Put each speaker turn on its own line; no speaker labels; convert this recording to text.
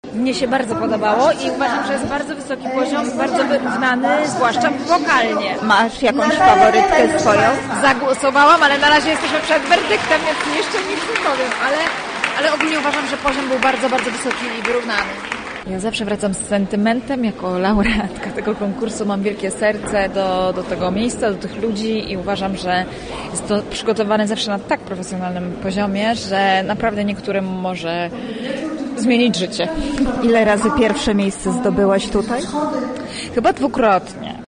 Mnie się bardzo podobało i uważam, że jest bardzo wysoki poziom, bardzo wyrównany, zwłaszcza wokalnie.
Masz jakąś faworytkę swoją?
Zagłosowałam, ale na razie jesteśmy przed werdyktem, więc jeszcze nic nie powiem, ale ogólnie uważam, że poziom był bardzo, bardzo wysoki i wyrównany. Ja zawsze wracam z sentymentem, jako laureatka tego konkursu mam wielkie serce do tego miejsca, do tych ludzi i uważam, że jest to przygotowane zawsze na tak profesjonalnym poziomie, że naprawdę niektórym może zmienić życie.
Ile razy pierwsze miejsce zdobyłaś tutaj?
Chyba dwukrotnie.